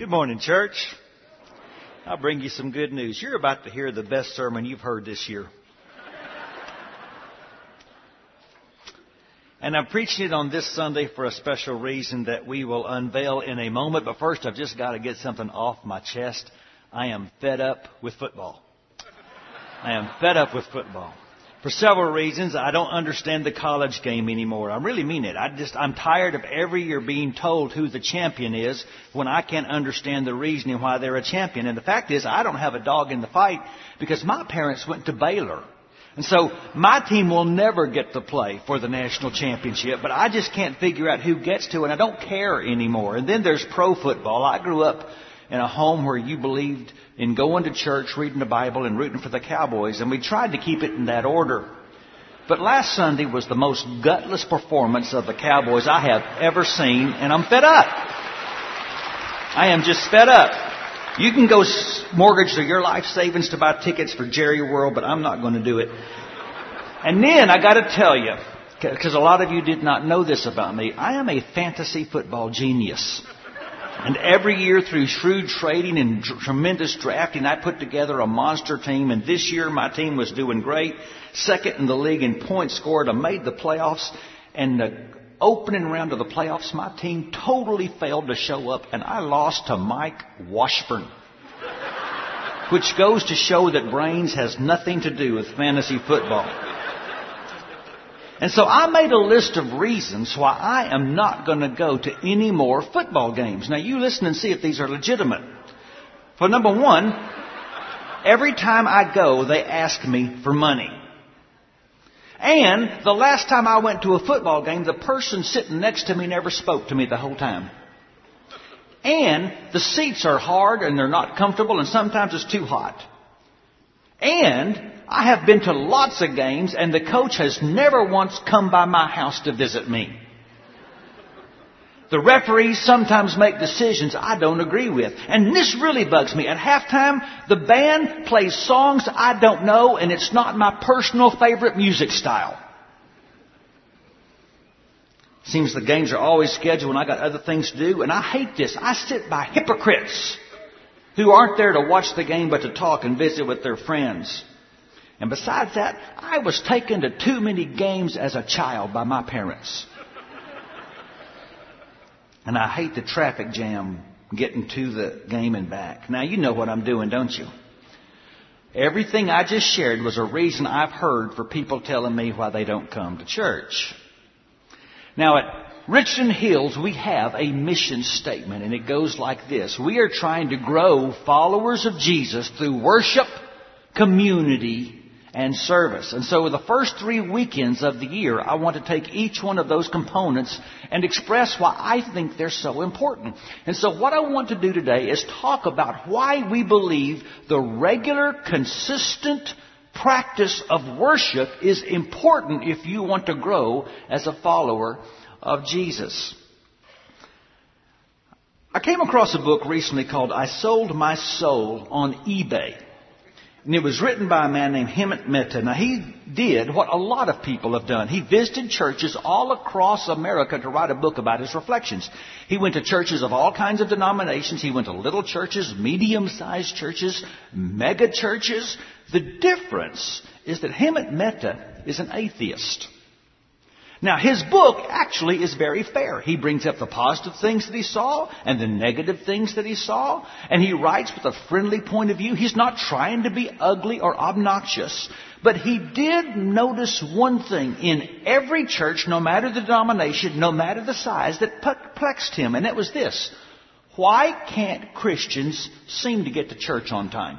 Good morning, church. I'll bring you some good news. You're about to hear the best sermon you've heard this year. And I'm preaching it on this Sunday for a special reason that we will unveil in a moment. But first, I've just got to get something off my chest. I am fed up with football. I am fed up with football. For several reasons, I don't understand the college game anymore. I really mean it. I'm tired of every year being told who the champion is when I can't understand the reasoning why they're a champion. And the fact is, I don't have a dog in the fight because my parents went to Baylor. And so my team will never get to play for the national championship, but I just can't figure out who gets to, and I don't care anymore. And then there's pro football. I grew up in a home where you believed in going to church, reading the Bible, and rooting for the Cowboys, and we tried to keep it in that order. But last Sunday was the most gutless performance of the Cowboys I have ever seen, and I'm fed up. I am just fed up. You can go mortgage your life savings to buy tickets for Jerry World, but I'm not going to do it. And then I got to tell you, because a lot of you did not know this about me, I am a fantasy football genius. And every year through shrewd trading and tremendous drafting, I put together a monster team. And this year my team was doing great. Second in the league in points scored. I made the playoffs. And the opening round of the playoffs, my team totally failed to show up. And I lost to Mike Washburn. Which goes to show that brains has nothing to do with fantasy football. And so I made a list of reasons why I am not going to go to any more football games. Now you listen and see if these are legitimate. For number one, every time I go, they ask me for money. And the last time I went to a football game, the person sitting next to me never spoke to me the whole time. And the seats are hard and they're not comfortable, and sometimes it's too hot. And I have been to lots of games, and the coach has never once come by my house to visit me. The referees sometimes make decisions I don't agree with. And this really bugs me. At halftime, the band plays songs I don't know, and it's not my personal favorite music style. Seems the games are always scheduled when I got other things to do, and I hate this. I sit by hypocrites who aren't there to watch the game but to talk and visit with their friends. And besides that, I was taken to too many games as a child by my parents. And I hate the traffic jam getting to the game and back. Now, you know what I'm doing, don't you? Everything I just shared was a reason I've heard for people telling me why they don't come to church. Now, at Richland Hills, we have a mission statement, and it goes like this. We are trying to grow followers of Jesus through worship, community, and service. And so the first 3 weekends of the year, I want to take each one of those components and express why I think they're so important. And so what I want to do today is talk about why we believe the regular, consistent practice of worship is important if you want to grow as a follower of Jesus. I came across a book recently called I Sold My Soul on eBay. And it was written by a man named Hemant Mehta. Now, he did what a lot of people have done. He visited churches all across America to write a book about his reflections. He went to churches of all kinds of denominations. He went to little churches, medium-sized churches, mega churches. The difference is that Hemant Mehta is an atheist. Now, his book actually is very fair. He brings up the positive things that he saw and the negative things that he saw. And he writes with a friendly point of view. He's not trying to be ugly or obnoxious. But he did notice one thing in every church, no matter the denomination, no matter the size, that perplexed him. And that was this. Why can't Christians seem to get to church on time?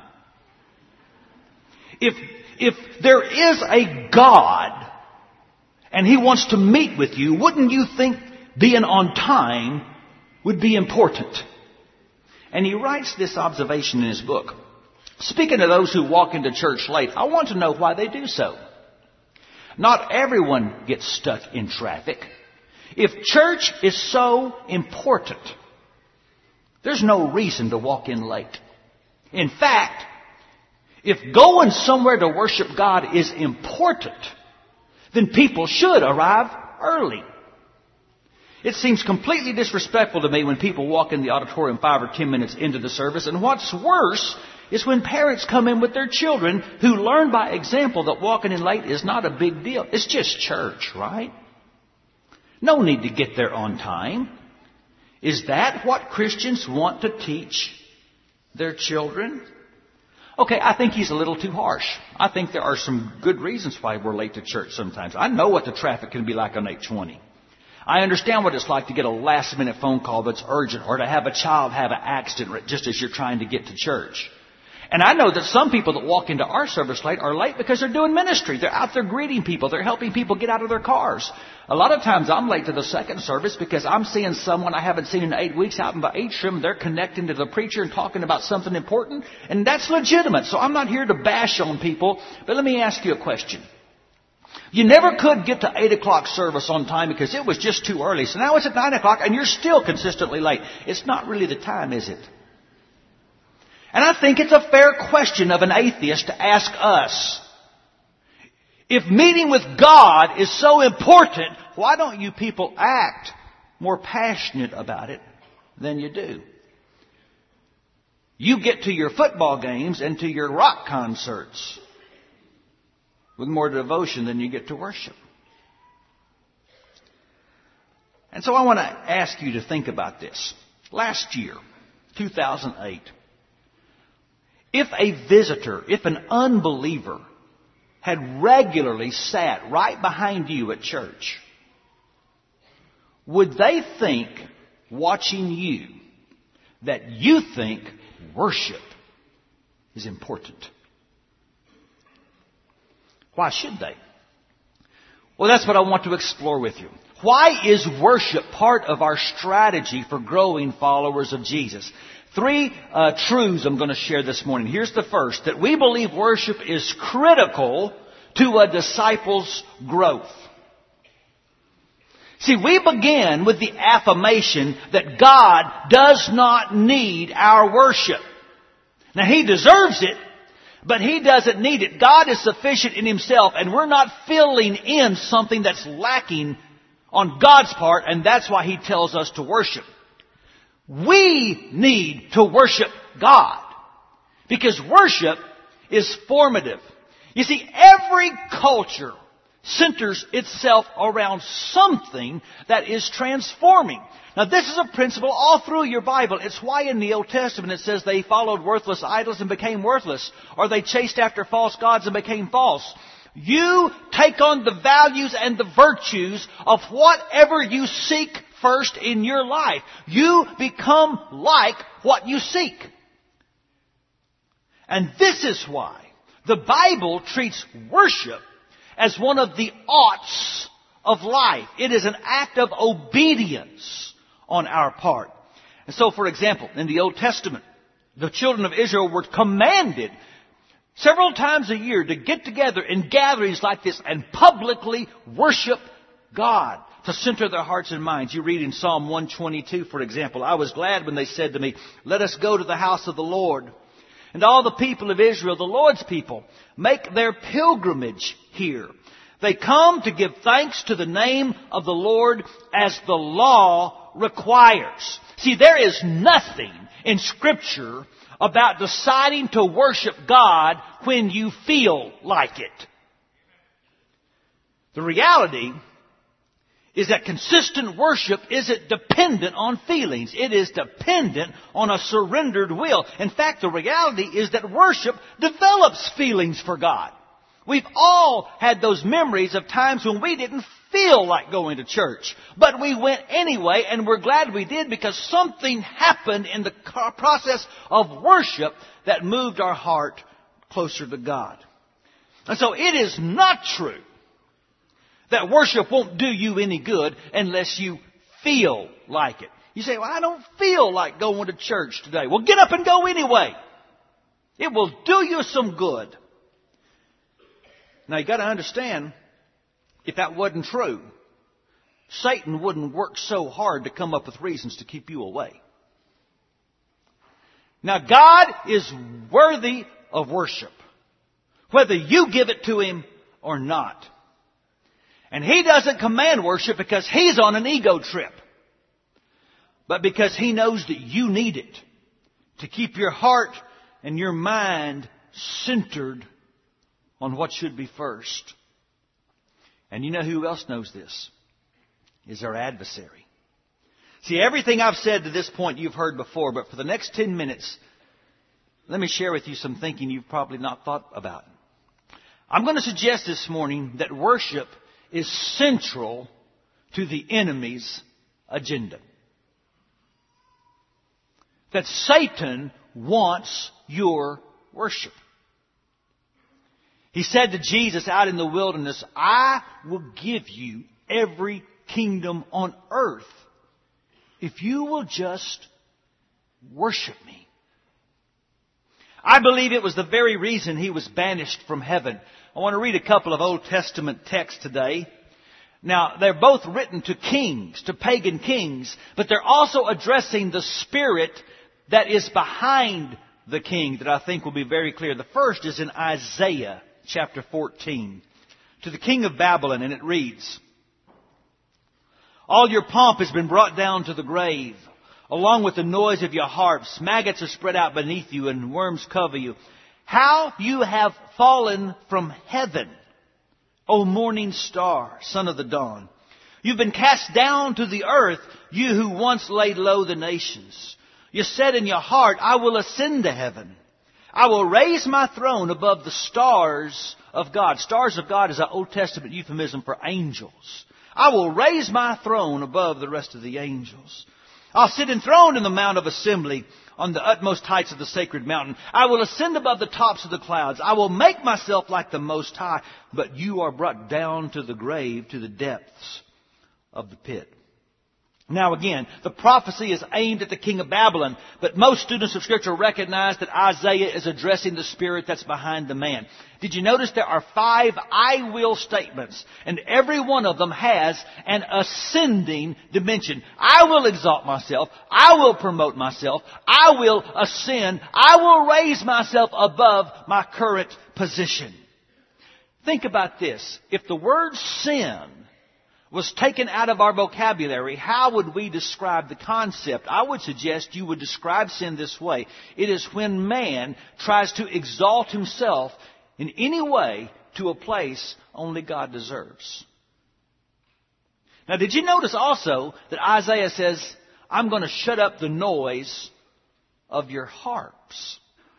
If there is a God, and He wants to meet with you, wouldn't you think being on time would be important? And he writes this observation in his book. Speaking to those who walk into church late, I want to know why they do so. Not everyone gets stuck in traffic. If church is so important, there's no reason to walk in late. In fact, if going somewhere to worship God is important, then people should arrive early. It seems completely disrespectful to me when people walk in the auditorium 5 or 10 minutes into the service. And what's worse is when parents come in with their children who learn by example that walking in late is not a big deal. It's just church, right? No need to get there on time. Is that what Christians want to teach their children? Okay, I think he's a little too harsh. I think there are some good reasons why we're late to church sometimes. I know what the traffic can be like on 820. I understand what it's like to get a last-minute phone call that's urgent or to have a child have an accident just as you're trying to get to church. And I know that some people that walk into our service late are late because they're doing ministry. They're out there greeting people. They're helping people get out of their cars. A lot of times I'm late to the second service because I'm seeing someone I haven't seen in 8 weeks out in the atrium. They're connecting to the preacher and talking about something important. And that's legitimate. So I'm not here to bash on people. But let me ask you a question. You never could get to 8 o'clock service on time because it was just too early. So now it's at 9 o'clock and you're still consistently late. It's not really the time, is it? And I think it's a fair question of an atheist to ask us. If meeting with God is so important, why don't you people act more passionate about it than you do? You get to your football games and to your rock concerts with more devotion than you get to worship. And so I want to ask you to think about this. Last year, 2008, if a visitor, if an unbeliever had regularly sat right behind you at church, would they think, watching you, that you think worship is important? Why should they? Well, that's what I want to explore with you. Why is worship part of our strategy for growing followers of Jesus? 3 truths I'm going to share this morning. Here's the first, that we believe worship is critical to a disciple's growth. See, we begin with the affirmation that God does not need our worship. Now, He deserves it, but He doesn't need it. God is sufficient in Himself, and we're not filling in something that's lacking on God's part, and that's why He tells us to worship. We need to worship God because worship is formative. You see, every culture centers itself around something that is transforming. Now, this is a principle all through your Bible. It's why in the Old Testament it says they followed worthless idols and became worthless, or they chased after false gods and became false. You take on the values and the virtues of whatever you seek first in your life. You become like what you seek. And this is why the Bible treats worship as one of the oughts of life. It is an act of obedience on our part. And so, for example, in the Old Testament, the children of Israel were commanded several times a year to get together in gatherings like this and publicly worship God, to center their hearts and minds. You read in Psalm 122, for example, I was glad when they said to me, let us go to the house of the Lord. And all the people of Israel, the Lord's people, make their pilgrimage here. They come to give thanks to the name of the Lord as the law requires. See, there is nothing in Scripture about deciding to worship God when you feel like it. The reality is that consistent worship isn't dependent on feelings. It is dependent on a surrendered will. In fact, the reality is that worship develops feelings for God. We've all had those memories of times when we didn't feel like going to church, but we went anyway, and we're glad we did because something happened in the process of worship that moved our heart closer to God. And so it is not true that worship won't do you any good unless you feel like it. You say, well, I don't feel like going to church today. Well, get up and go anyway. It will do you some good. Now, you got to understand, if that wasn't true, Satan wouldn't work so hard to come up with reasons to keep you away. Now, God is worthy of worship, whether you give it to Him or not. And He doesn't command worship because He's on an ego trip. but because He knows that you need it to keep your heart and your mind centered on what should be first. And you know who else knows this? Is our adversary. See, everything I've said to this point you've heard before, but for the next 10 minutes, let me share with you some thinking you've probably not thought about. I'm going to suggest this morning that worship is central to the enemy's agenda. That Satan wants your worship. He said to Jesus out in the wilderness, I will give you every kingdom on earth if you will just worship me. I believe it was the very reason He was banished from heaven. I want to read a couple of Old Testament texts today. Now, they're both written to kings, to pagan kings, but they're also addressing the spirit that is behind the king that I think will be very clear. The first is in Isaiah chapter 14 to the king of Babylon, and it reads, all your pomp has been brought down to the grave, along with the noise of your harps. Maggots are spread out beneath you, and worms cover you. How you have fallen from heaven, O morning star, son of the dawn. You've been cast down to the earth, you who once laid low the nations. You said in your heart, I will ascend to heaven. I will raise my throne above the stars of God. Stars of God is an Old Testament euphemism for angels. I will raise my throne above the rest of the angels. I'll sit enthroned in the mount of assembly on the utmost heights of the sacred mountain. I will ascend above the tops of the clouds. I will make myself like the Most High. But you are brought down to the grave, to the depths of the pit. Now again, the prophecy is aimed at the king of Babylon, but most students of Scripture recognize that Isaiah is addressing the spirit that's behind the man. Did you notice there are 5 I will statements, and every one of them has an ascending dimension. I will exalt myself. I will promote myself. I will ascend. I will raise myself above my current position. Think about this. If the word sin was taken out of our vocabulary, how would we describe the concept? I would suggest you would describe sin this way. It is when man tries to exalt himself in any way to a place only God deserves. Now, did you notice also that Isaiah says, I'm going to shut up the noise of your harps?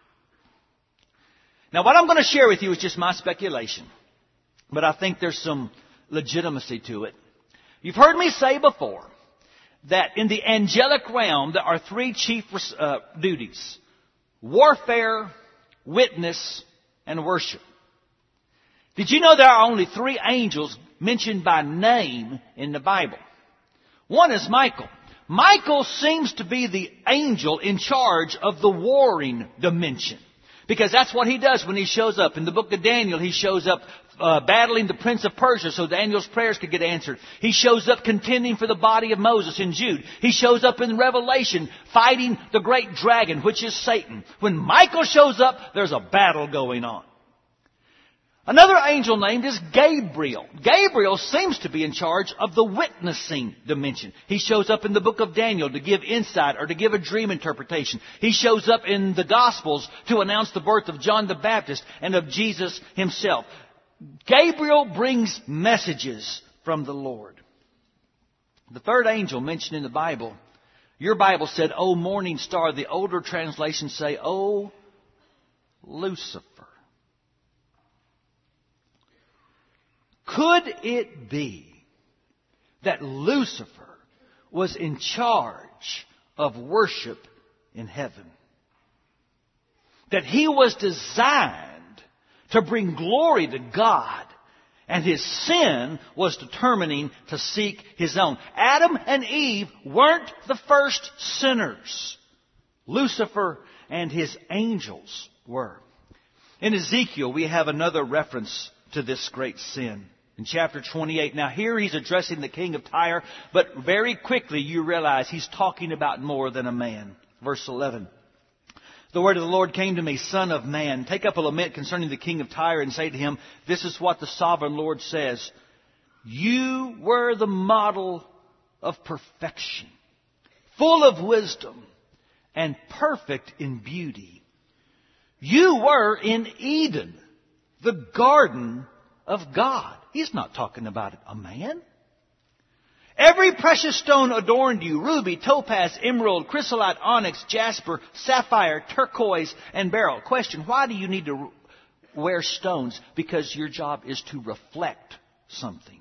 Now, what I'm going to share with you is just my speculation, but I think there's some legitimacy to it. You've heard me say before that in the angelic realm there are 3 chief duties: warfare, witness, and worship. Did you know there are only 3 angels mentioned by name in the Bible? One is Michael. Michael seems to be the angel in charge of the warring dimension, because that's what he does when he shows up. In the book of Daniel, he shows up battling the prince of Persia so Daniel's prayers could get answered. He shows up contending for the body of Moses in Jude. He shows up in Revelation fighting the great dragon, which is Satan. When Michael shows up, there's a battle going on. Another angel named is Gabriel. Gabriel seems to be in charge of the witnessing dimension. He shows up in the book of Daniel to give insight or to give a dream interpretation. He shows up in the Gospels to announce the birth of John the Baptist and of Jesus himself. Gabriel brings messages from the Lord. The third angel mentioned in the Bible, your Bible said, O morning star. The older translations say, O Lucifer. Could it be that Lucifer was in charge of worship in heaven? That he was designed to bring glory to God, and his sin was determining to seek his own. Adam and Eve weren't the first sinners. Lucifer and his angels were. In Ezekiel, we have another reference to this great sin. In chapter 28, now here he's addressing the king of Tyre, but very quickly you realize he's talking about more than a man. Verse 11. The word of the Lord came to me, Son of man, take up a lament concerning the king of Tyre and say to him, this is what the sovereign Lord says. You were the model of perfection, full of wisdom, and perfect in beauty. You were in Eden, the garden of God. He's not talking about a man. Every precious stone adorned you: ruby, topaz, emerald, chrysolite, onyx, jasper, sapphire, turquoise, and beryl. Question: why do you need to wear stones? Because your job is to reflect something.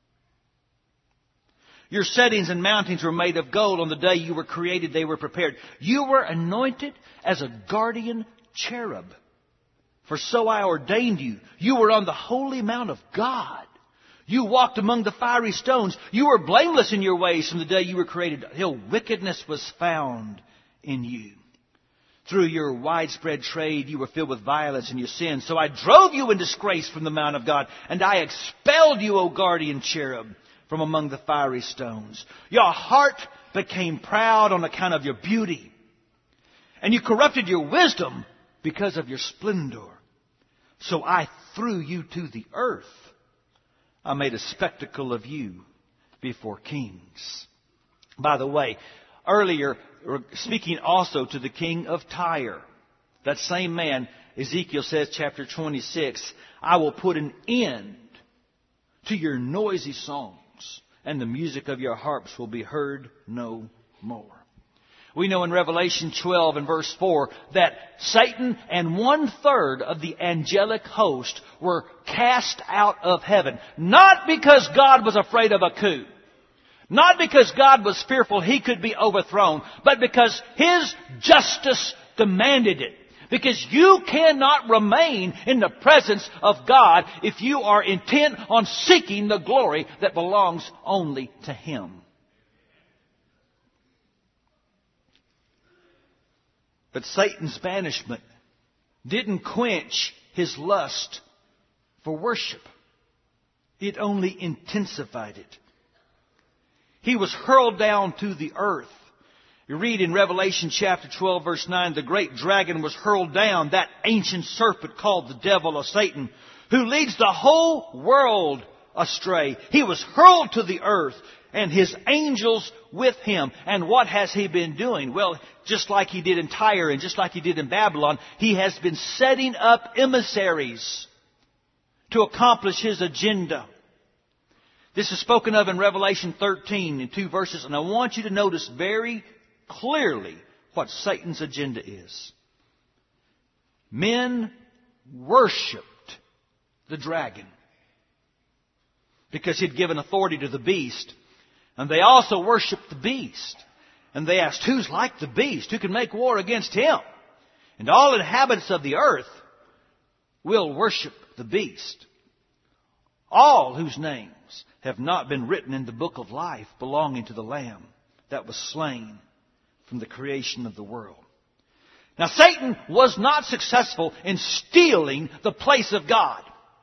Your settings and mountings were made of gold. On the day you were created, they were prepared. You were anointed as a guardian cherub, for so I ordained you. You were on the holy mount of God. You walked among the fiery stones. You were blameless in your ways from the day you were created, till wickedness was found in you. Through your widespread trade, you were filled with violence and your sins. So I drove you in disgrace from the mount of God, and I expelled you, O guardian cherub, from among the fiery stones. Your heart became proud on account of your beauty, and you corrupted your wisdom because of your splendor. So I threw you to the earth. I made a spectacle of you before kings. By the way, earlier, speaking also to the king of Tyre, that same man, Ezekiel says, chapter 26, I will put an end to your noisy songs, and the music of your harps will be heard no more. We know in Revelation 12 and verse 4 that Satan and 1/3 of the angelic host were cast out of heaven. Not because God was afraid of a coup. Not because God was fearful he could be overthrown. But because His justice demanded it. Because you cannot remain in the presence of God if you are intent on seeking the glory that belongs only to Him. But Satan's banishment didn't quench his lust for worship. It only intensified it. He was hurled down to the earth. You read in Revelation chapter 12 verse 9, the great dragon was hurled down, that ancient serpent called the devil or Satan, who leads the whole world astray. He was hurled to the earth, and his angels with him. And what has he been doing? Well, just like he did in Tyre and just like he did in Babylon, he has been setting up emissaries to accomplish his agenda. This is spoken of in Revelation 13 in 2 verses, and I want you to notice very clearly what Satan's agenda is. Men worshipped the dragon because he'd given authority to the beast. And they also worshipped the beast. And they asked, who's like the beast? Who can make war against him? And all inhabitants of the earth will worship the beast. All whose names have not been written in the book of life belonging to the Lamb that was slain from the creation of the world. Now, Satan was not successful in stealing the place of God.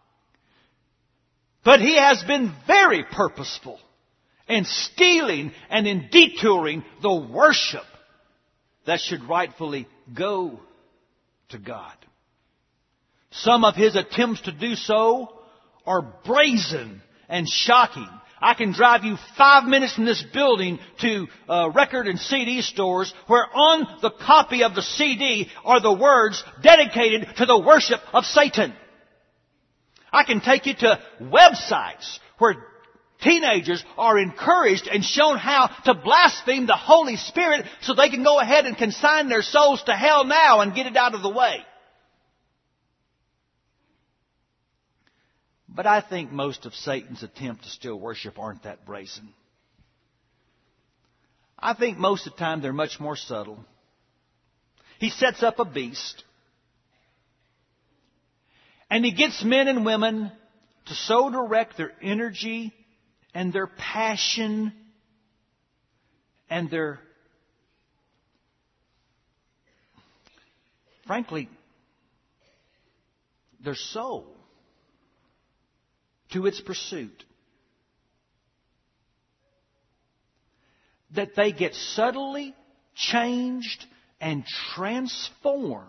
But he has been very purposeful in stealing and in detouring the worship that should rightfully go to God. Some of his attempts to do so are brazen and shocking. I can drive you 5 minutes from this building to record and CD stores where on the copy of the CD are the words dedicated to the worship of Satan. I can take you to websites where teenagers are encouraged and shown how to blaspheme the Holy Spirit so they can go ahead and consign their souls to hell now and get it out of the way. But I think most of Satan's attempts to steal worship aren't that brazen. I think most of the time they're much more subtle. He sets up a beast. And he gets men and women to so direct their energy and their passion and their, frankly, their soul to its pursuit, that they get subtly changed and transformed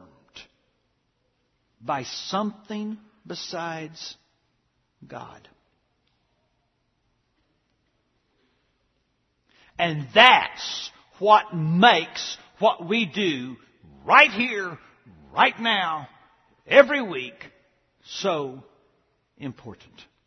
by something besides God. And that's what makes what we do right here, right now, every week so important.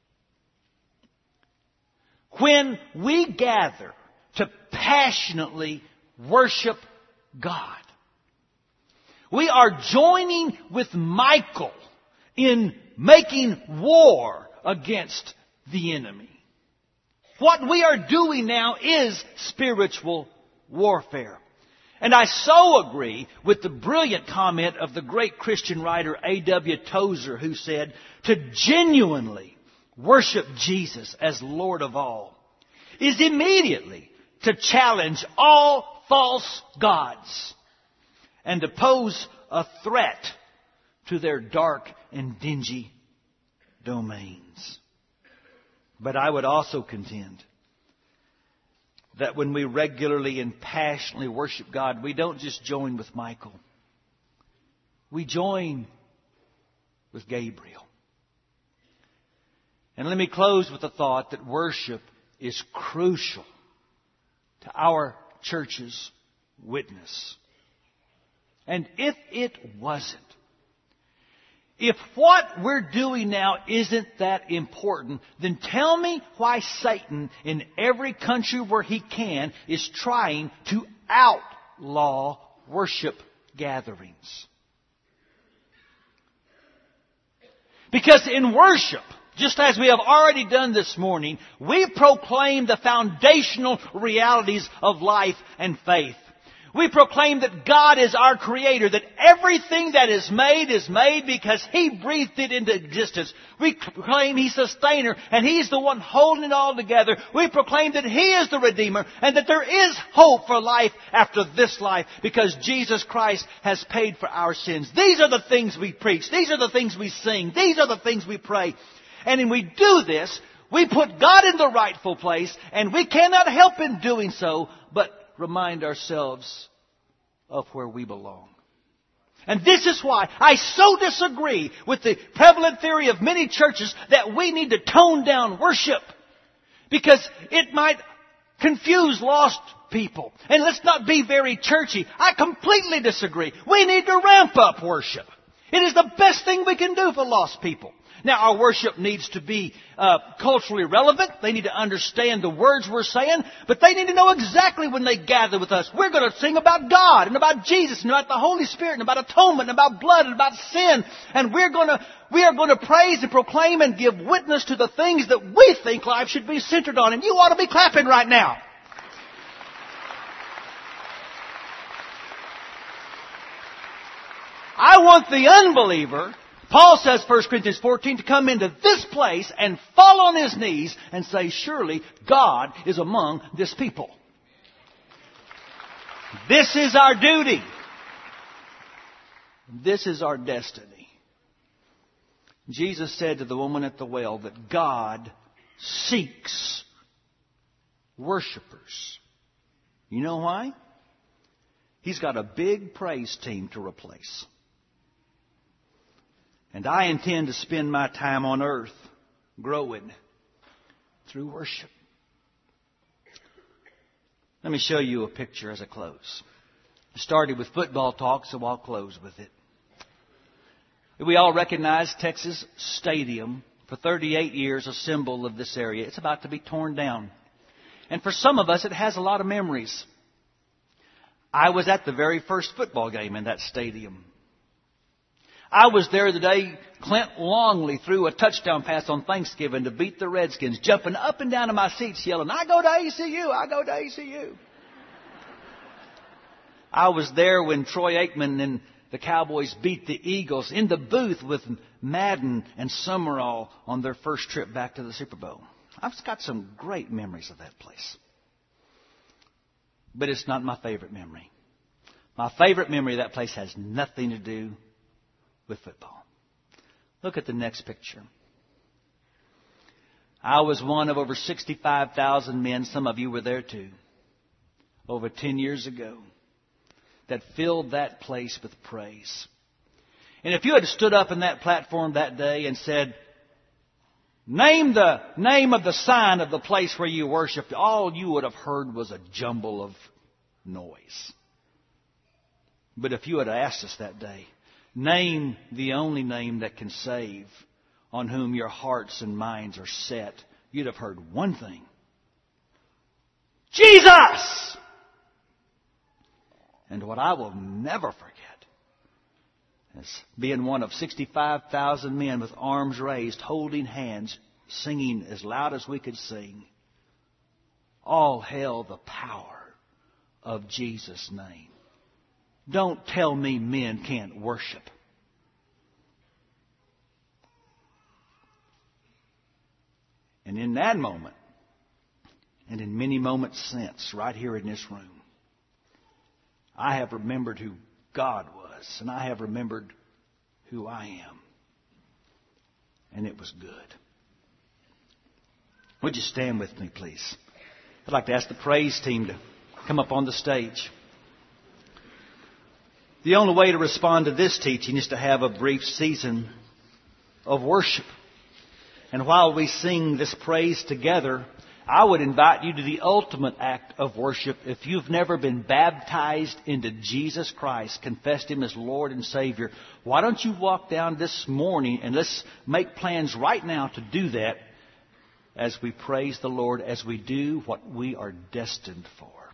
When we gather to passionately worship God, we are joining with Michael in making war against the enemy. What we are doing now is spiritual warfare. And I so agree with the brilliant comment of the great Christian writer A.W. Tozer, who said, to genuinely worship Jesus as Lord of all is immediately to challenge all false gods and to pose a threat to their dark and dingy domains. But I would also contend that when we regularly and passionately worship God, we don't just join with Michael. We join with Gabriel. And let me close with the thought that worship is crucial to our church's witness. And if it wasn't, if what we're doing now isn't that important, then tell me why Satan, in every country where he can, is trying to outlaw worship gatherings. Because in worship, just as we have already done this morning, we proclaim the foundational realities of life and faith. We proclaim that God is our Creator, that everything that is made because He breathed it into existence. We proclaim He's Sustainer, and He's the one holding it all together. We proclaim that He is the Redeemer, and that there is hope for life after this life, because Jesus Christ has paid for our sins. These are the things we preach. These are the things we sing. These are the things we pray. And when we do this, we put God in the rightful place, and we cannot help in doing so, but remind ourselves of where we belong. And this is why I so disagree with the prevalent theory of many churches that we need to tone down worship, because it might confuse lost people. And let's not be very churchy. I completely disagree. We need to ramp up worship. It is the best thing we can do for lost people. Now, our worship needs to be culturally relevant. They need to understand the words we're saying. But they need to know exactly when they gather with us. We're going to sing about God and about Jesus and about the Holy Spirit and about atonement and about blood and about sin. And we are going to praise and proclaim and give witness to the things that we think life should be centered on. And you ought to be clapping right now. I want the unbeliever, Paul says, 1 Corinthians 14, to come into this place and fall on his knees and say, surely God is among this people. This is our duty. This is our destiny. Jesus said to the woman at the well that God seeks worshipers. You know why? He's got a big praise team to replace. And I intend to spend my time on earth growing through worship. Let me show you a picture as I close. I started with football talk, so I'll close with it. We all recognize Texas Stadium, for 38 years, a symbol of this area. It's about to be torn down. And for some of us, it has a lot of memories. I was at the very first football game in that stadium. I was there the day Clint Longley threw a touchdown pass on Thanksgiving to beat the Redskins, jumping up and down in my seats yelling, I go to ACU, I go to ACU. I was there when Troy Aikman and the Cowboys beat the Eagles in the booth with Madden and Summerall on their first trip back to the Super Bowl. I've got some great memories of that place. But it's not my favorite memory. My favorite memory of that place has nothing to do with football. Look at the next picture. I was one of over 65,000 men, some of you were there too, over 10 years ago, that filled that place with praise. And if you had stood up in that platform that day and said, name the name of the sign of the place where you worshiped, all you would have heard was a jumble of noise. But if you had asked us that day, name the only name that can save, on whom your hearts and minds are set, you'd have heard one thing. Jesus! And what I will never forget is being one of 65,000 men with arms raised, holding hands, singing as loud as we could sing. All hail the power of Jesus' name. Don't tell me men can't worship. And in that moment, and in many moments since, right here in this room, I have remembered who God was, and I have remembered who I am. And it was good. Would you stand with me, please? I'd like to ask the praise team to come up on the stage. The only way to respond to this teaching is to have a brief season of worship. And while we sing this praise together, I would invite you to the ultimate act of worship. If you've never been baptized into Jesus Christ, confessed Him as Lord and Savior, why don't you walk down this morning and let's make plans right now to do that as we praise the Lord, as we do what we are destined for.